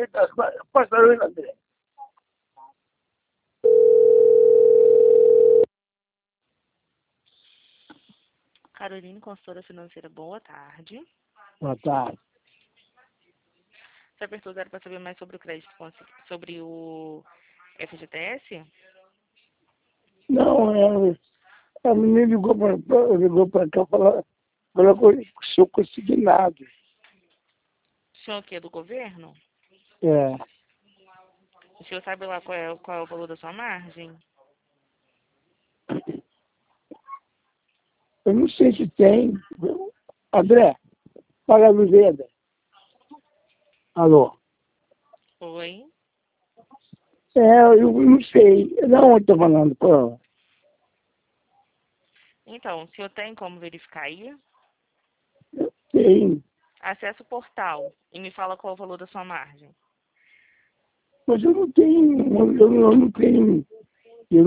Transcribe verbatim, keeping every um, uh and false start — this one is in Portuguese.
Pastor André. Caroline, consultora financeira, boa tarde. Boa tarde. Você apertou zero para saber mais sobre o crédito, sobre o F G T S? Não, é, a menina ligou para ligou para cá falar falou que o senhor consignado. O senhor o quê? Do governo? É. O senhor sabe lá qual é, qual é o valor da sua margem? Eu não sei se tem. André, paga a luz aí, André. Alô? Oi? É, eu não sei. Não, eu tô falando, pô. Então, o senhor tem como verificar aí? Tem. Acesse o portal e me fala qual é o valor da sua margem. Mas eu não tenho, eu, eu não tenho